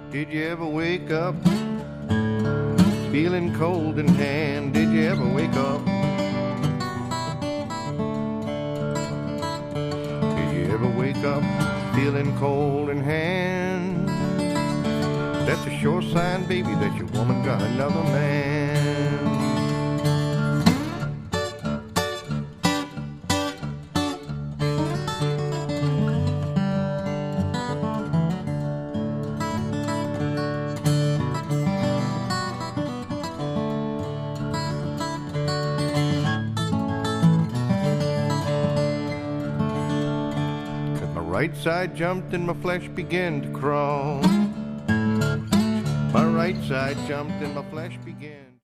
Did you ever wake up feeling cold in hand? Did you ever wake up? Did you ever wake up feeling cold in hand? That's a sure sign, baby, that your woman got another man. Right side jumped and my flesh began to crawl. My right side jumped and my flesh began